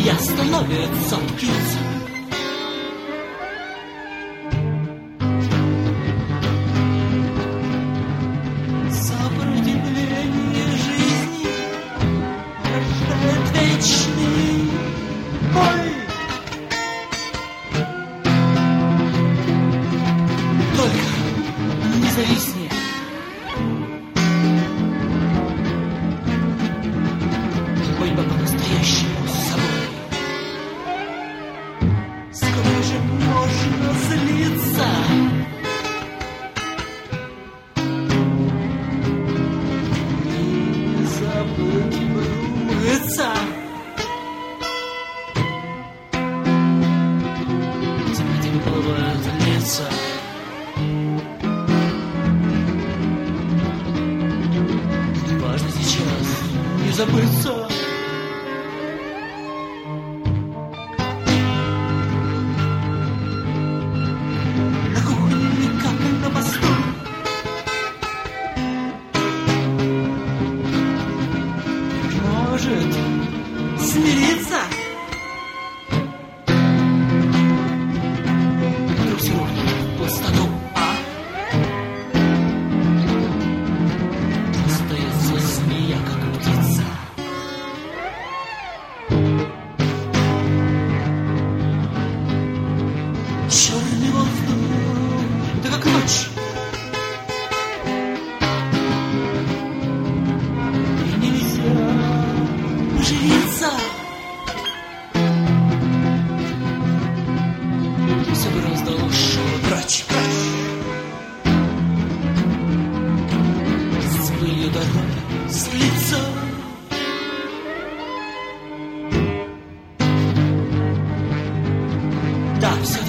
и остановится птица. Сопротивление жизни рождает вечный бой. Только не зависни. Будь бы по-настоящему с собой. Сколько же можно злиться? Не забудь бы умыться. Тебе плывают лица. Важно сейчас не забыться. На кухне, как на посту, может смириться. Вдруг все рухнет в пустоту, остается змея, как птица. Черный воздух, да как ночь. И нельзя поживиться. Все гораздо лучше прочь. С пылью дороги слиться. Да, все